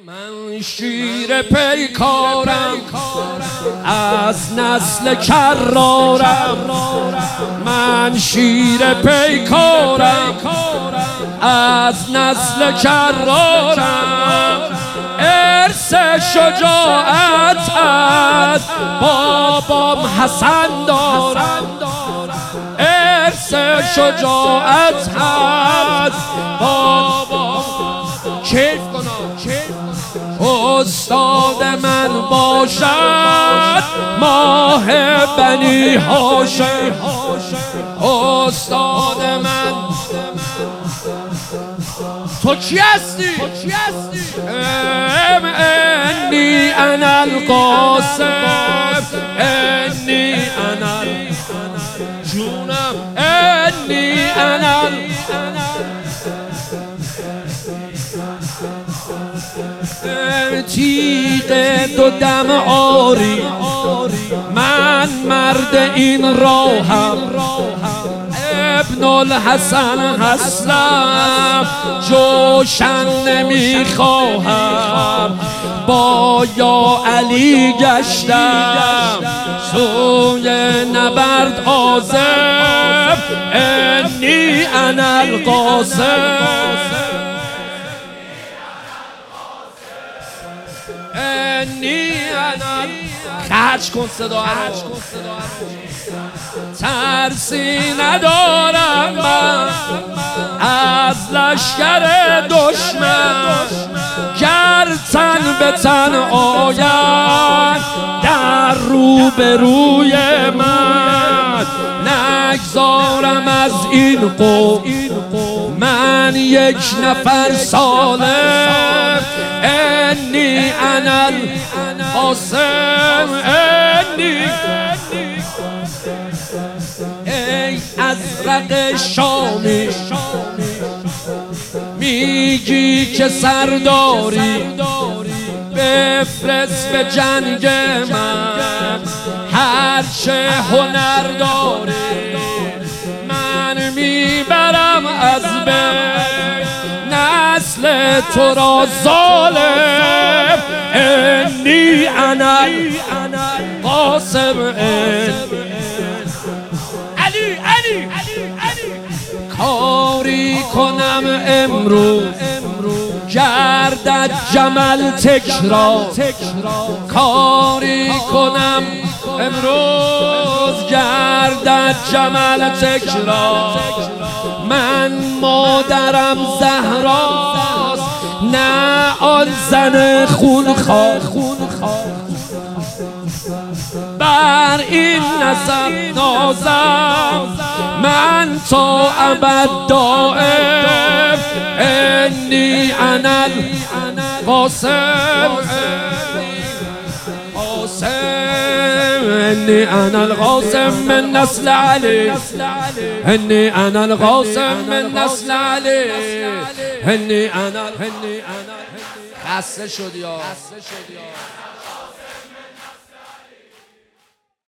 من شیر پیکارم از نسل کرارم، من شیر پیکارم از نسل کرارم، ارث شجاعت از بابام حسن دارم، ارث شجاعت از بابام. کیف کنم استاد من باشد ماه بنی هاشم، استاد من. تو کی هستی؟ انی انا القاسم، انی انا جونم، انی انا تیغ دو دم آری، من مرد این راهم، ابن الحسن هستم، جوشن نمیخواهم، با یا علی گشتم سوی نبرد عازم، انی انا القاسم، انی انا. خرج کن صدا رو، ترسی ندارم من از لشکر دشمن، گر تن به تن آید در روبروی من، نگذارم از این قوم من یک نفر سالم، انی انا القاسم، انی. ای ازرق شامی میگی که سرداری، بفرست به جنگ من هرچه هنر داری، من میبرم از بین نسل تو را ظالم، انی انا قاسم. علی کاری کنم امروز گردد جمل تکرار، کاری کنم امروز گردد جمل تکرار، من مادرم زهراست نه آن زن خونخوار، بر این نسب نازم من تا ابد دائم، انی انا القاسم، انی انا القاسم من نسل علی، انی انا القاسم من نسل علی، انی انا. خسته شدی.